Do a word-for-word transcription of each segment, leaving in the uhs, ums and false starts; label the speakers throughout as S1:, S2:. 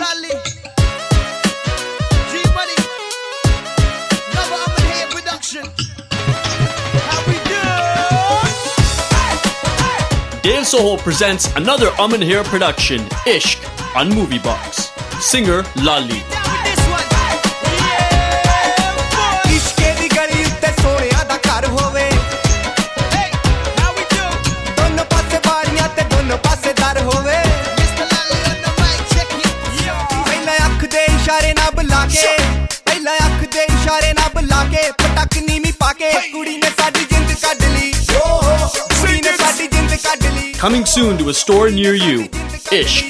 S1: Lolly, G Money, another I'm in here production. How we do?
S2: Dave Soho presents another Aman Here production, Ishq, on Moviebox. Singer Lolly.
S3: ਇਸ਼ਾਰੇ ਨਾ ਬੁਲਾ ਕੇ ਪਹਿਲਾਂ ਅੱਖ ਦੇ ਇਸ਼ਾਰੇ ਨਾ ਬੁਲਾ ਕੇ ਪਟਕ ਨੀਵੀਂ ਪਾ ਕੇ ਕੁੜੀ ਨੇ ਸਾਡੀ ਜਿੰਦ ਕੱਢ ਲਈ ਕੁੜੀ ਨੇ ਸਾਡੀ ਜਿੰਦ ਕੱਢ ਲਈ
S2: Coming soon to a store near you, Ishq.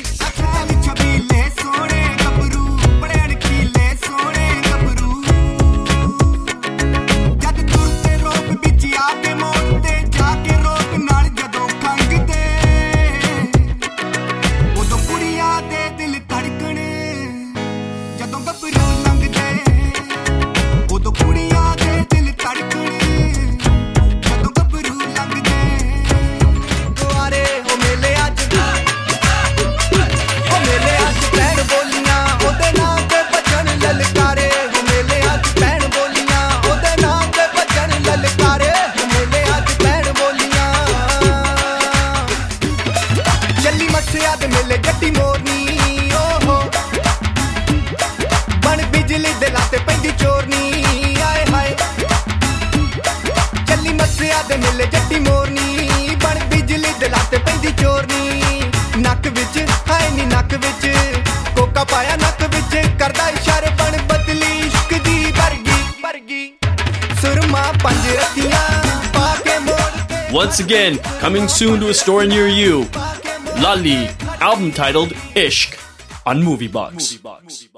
S2: ਮਿਲੇ ਜੱਟੀ ਮੋਰਨੀ ਓਹੋ ਬਣ ਬਿਜਲੀ ਦੇ ਲਾਤੇ ਪੈਂਦੀ ਚੋਰਨੀ ਆਏ ਹਾਏ ਚੱਲੀ ਮੱਸਿਆ ਦੇ ਮਿਲੇ ਜੱਟੀ ਮੋਰਨੀ ਬਣ ਬਿਜਲੀ ਦੇ ਲਾਤੇ ਪੈਂਦੀ ਚੋਰਨੀ ਨੱਕ ਵਿੱਚ ਹਾਏ ਨੀ ਨੱਕ ਵਿੱਚ ਕੋਕਾ ਪਾਇਆ ਨੱਕ ਵਿੱਚ ਕਰਦਾ ਇਸ਼ਾਰੇ ਬਣ ਬਦਲੀ ਇਸ਼ਕ ਦੀ ਵਰਗੀ ਵਰਗੀ ਸੁਰਮਾ ਪੰਜ ਰੱਤੀਆਂ ਪਾ ਕੇ ਮੋੜ Once again, coming soon to a store near you, Lolly, album titled Ishq on Moviebox.